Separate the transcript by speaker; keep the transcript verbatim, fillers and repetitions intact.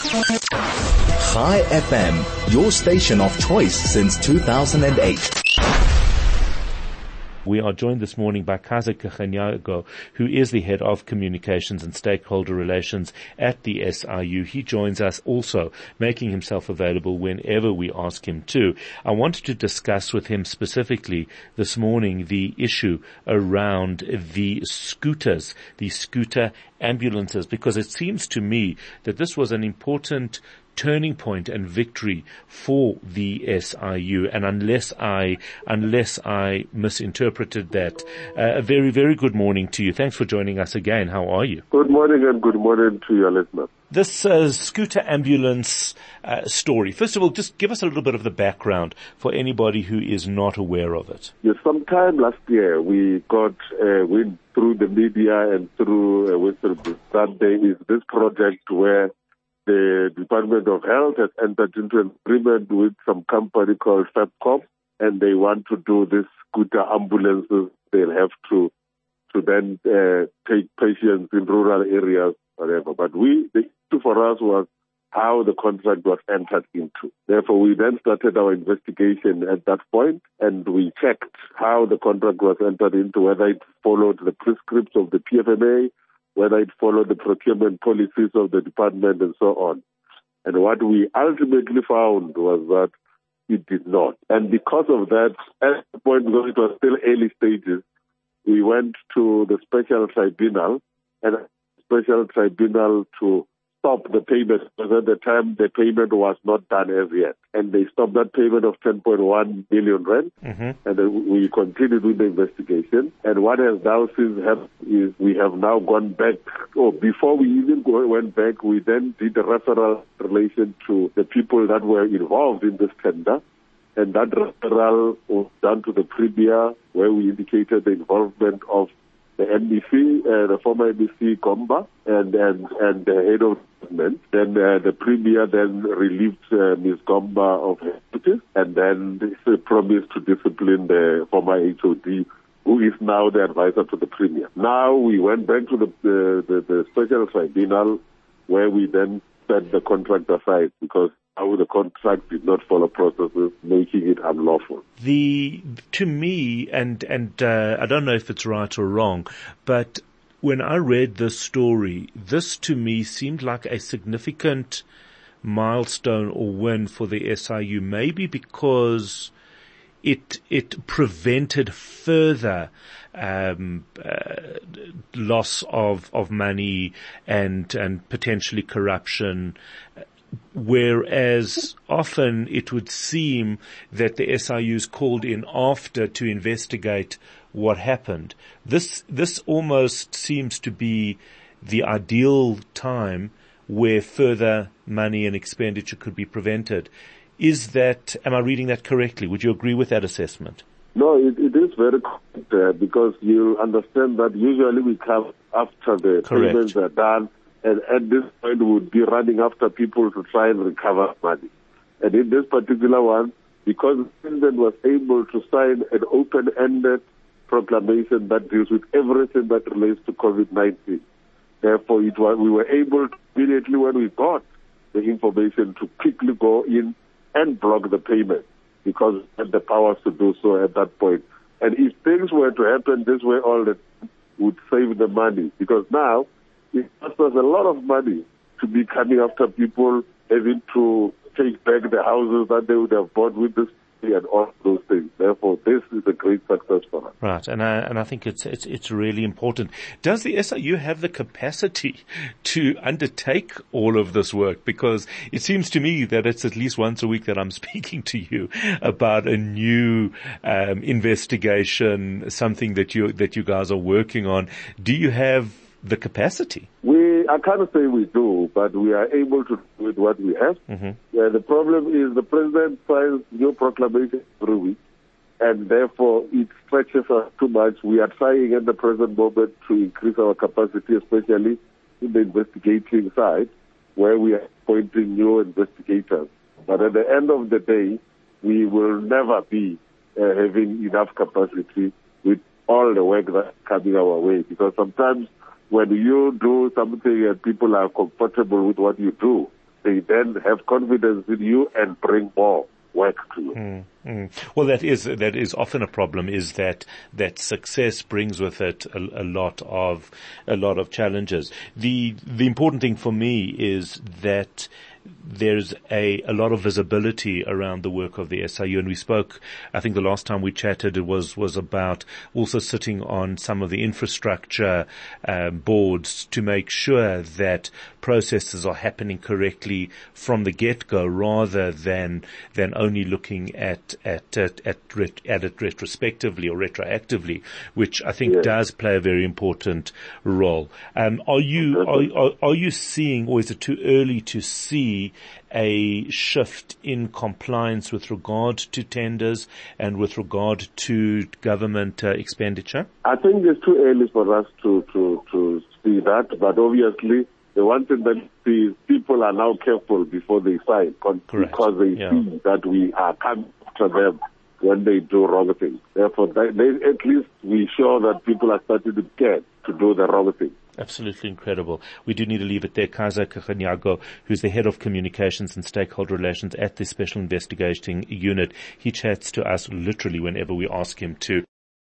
Speaker 1: Chai F M, your station of choice since two thousand eight.
Speaker 2: We are joined this morning by Kaiser Kganyago, who is the head of communications and stakeholder relations at the S I U. He joins us also, making himself available whenever we ask him to. I wanted to discuss with him specifically this morning the issue around the scooters, the scooter ambulances, because it seems to me that this was an important turning point and victory for the S I U, and unless I unless I misinterpreted that, uh, a very, very good morning to you. Thanks for joining us again. How are you?
Speaker 3: Good morning, and good morning to your listeners.
Speaker 2: This uh, scooter ambulance uh, story, first of all, just give us a little bit of the background for anybody who is not aware of it.
Speaker 3: Yes, sometime last year we got uh, wind through the media and through uh, Whistleblower that there is this project where the Department of Health has entered into an agreement with some company called FabCom, and they want to do this scooter ambulances. They'll have to to then uh, take patients in rural areas, whatever. But we, the issue for us was how the contract was entered into. Therefore, we then started our investigation at that point, and we checked how the contract was entered into, whether it followed the prescripts of the P F M A, whether it followed the procurement policies of the department, and so on. And what we ultimately found was that it did not. And because of that, at the point, because it was still early stages, we went to the special tribunal, and a special tribunal to stop the payment, because at the time the payment was not done as yet. And they stopped that payment of ten point one billion rand, mm-hmm. and then we continued with the investigation. And what has now since happened is we have now gone back, or before we even go, went back, we then did a referral in relation to the people that were involved in this tender. And that referral was done to the Premier, where we indicated the involvement of the M D C, uh, the former M D C, Gomba, and, and, and the head of government. Then uh, the Premier then relieved uh, Miz Gomba of her duties, and then they promised to discipline the former H O D, who is now the advisor to the Premier. Now we went back to the, the, the, the special tribunal, where we then set the contract aside, because how the contract did not follow processes, making it unlawful.
Speaker 2: The, to me, and, and, uh, I don't know if it's right or wrong, but when I read this story, this to me seemed like a significant milestone or win for the S I U, maybe because it, it prevented further Um, uh, loss of, of money and, and potentially corruption. Whereas often it would seem that the S I U is called in after to investigate what happened. This, this almost seems to be the ideal time where further money and expenditure could be prevented. Is that, am I reading that correctly? Would you agree with that assessment?
Speaker 3: No, it, it is very correct, uh, because you understand that usually we come after the
Speaker 2: Correct.
Speaker 3: payments are done, and at this point we would be running after people to try and recover money. And in this particular one, because the president was able to sign an open-ended proclamation that deals with everything that relates to COVID nineteen, therefore it was, we were able to, immediately when we got the information, to quickly go in and block the payment, because we had the powers to do so at that point. And if things were to happen this way, all that would save the money, because now it costs us a lot of money to be coming after people, having to take back the houses that they would have bought with this and all those things. Therefore, this is a great success for us.
Speaker 2: Right, and I, and I think it's, it's, it's really important. Does the S I U have the capacity to undertake all of this work? Because it seems to me that it's at least once a week that I'm speaking to you about a new, um, investigation, something that you, that you guys are working on. Do you have the capacity?
Speaker 3: We, I can't say we do, but we are able to do with what we have. Mm-hmm. Yeah, the problem is the president signs new proclamations every week, and therefore it stretches us too much. We are trying at the present moment to increase our capacity, especially in the investigating side, where we are appointing new investigators. But at the end of the day, we will never be uh, having enough capacity with all the work that's coming our way, because sometimes when you do something and people are comfortable with what you do, they then have confidence in you and bring more work to you.
Speaker 2: Mm, mm. Well, that is that is often a problem. Is that that success brings with it a, a lot of a lot of challenges. The the important thing for me is that there's a, a lot of visibility around the work of the S I U. And we spoke, I think the last time we chatted, it was, was about also sitting on some of the infrastructure um, boards to make sure that processes are happening correctly from the get-go, rather than, than only looking at, at, at, at, ret- at it retrospectively or retroactively, which I think
Speaker 3: yeah.
Speaker 2: does play a very important role. Um, are you, are, are, are you seeing, or is it too early to see a shift in compliance with regard to tenders and with regard to government uh, expenditure?
Speaker 3: I think it's too early for us to, to, to see that, but obviously the one thing that the people are now careful before they sign,
Speaker 2: Correct.
Speaker 3: because they
Speaker 2: yeah.
Speaker 3: see that we are coming after them when they do wrong things. Therefore, they, they, at least we show that people are starting to care to do the wrong thing.
Speaker 2: Absolutely incredible. We do need to leave it there. Kaiser Kganyago, who's the head of communications and stakeholder relations at the Special Investigating Unit, he chats to us literally whenever we ask him to.